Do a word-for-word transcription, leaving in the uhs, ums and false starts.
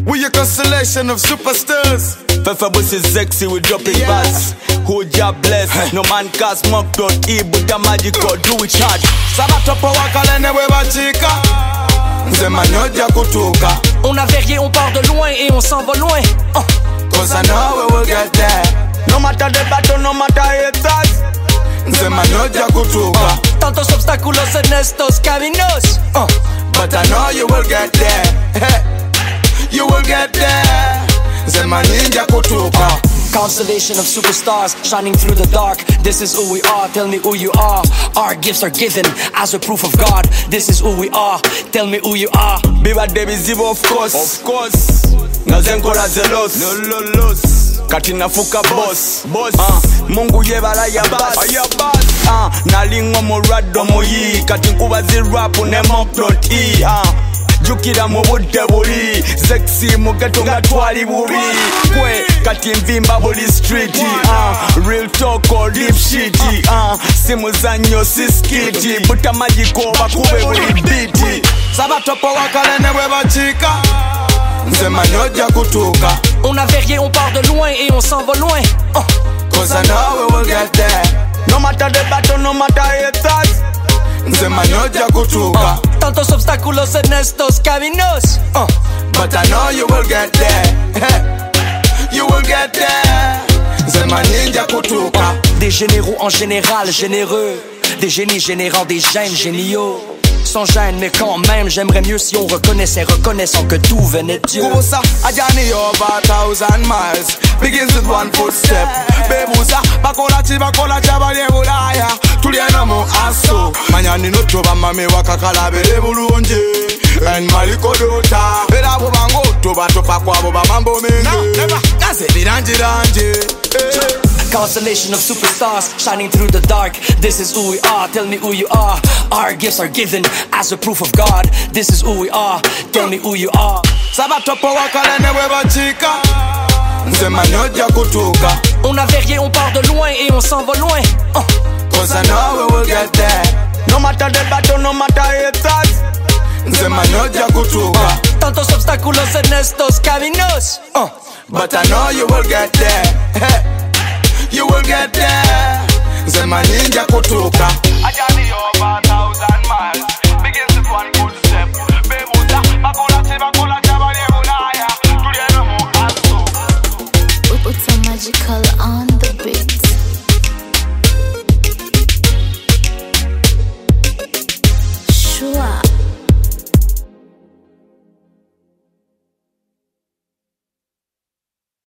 We a constellation of superstars. Fefa boss is sexy, we dropping yeah. Bars. Who job bless, no man can smoke dot e, but a magical do it hard. Sabatopo wakalene we bachika. Nzema nyoja kutuka. On a verrier, on part de loin et on s'en va loin. Uh. Cause I know we will get there. No matter the battle, no matter haters. Nzema nyoja kutuka. Uh. Tantos obstáculos en estos caminos. Uh. But I know you will get there. You will get there. Nzema ninja kutuka. Uh. Constellation of superstars shining through the dark. This is who we are, tell me who you are. Our gifts are given as a proof of God. This is who we are, tell me who you are. Biba Debi Zibo, of course, of course. Nazenkola zelos, no lo los. Katina fuka boss, boss. Uh, Mungu yebala ya bass, ya bass. Uh, nalingo morado moyi, katinkuba zirapu ne mokdot e. Uh, Jukira mu budde buli sexy mu ghetto nga twali bubi kwe kati nvimba buli street uh, real talk or deep shit uh, simuzanyo siskiti buta magiko bakube buli beat sabatopo wakalene bwe bachika nzema nyoja kutuka. On a verrier, on part de loin et on s'en va loin. Uh. Cause I know we will get there. No matter the battle, no matter haters. Nzema nyoja kutuka. Uh. Tantos obstáculos en estos caminos. Uh. But I know you will get there. You will get there. Nzema ninja kutuka. Des généraux en général généreux. Des génies générant des gènes géniaux. Sans gêne, mais quand même, j'aimerais mieux si on reconnaissait, reconnaissant que tout venait de Dieu. Kubusa, a journey over a thousand miles begins with one footstep. Bebusa, bakola chi bakola chabale bulaya. Tuliena mu aso. Manyani no choba mame wakakala bele bulunje. En maliko dota. Bela bubango toba topa kwa boba mambo menge. Never, naze diranje ranje. Constellation of superstars shining through the dark. This is who we are, tell me who you are. Our gifts are given as a proof of God. This is who we are, tell me who you are. Sabatopo wakalene we bachika. Nzema nyoja kutuka. On a verrier, on part de loin et on s'en va loin. Uh. Cause I know we will get there. No matter the battle, no matter haters. Nzema nyoja kutuka. Uh. Tantos obstáculos en estos caminos. Uh. But I know you will get there. You will get there. Nzema ninja kutuka. Ajani over.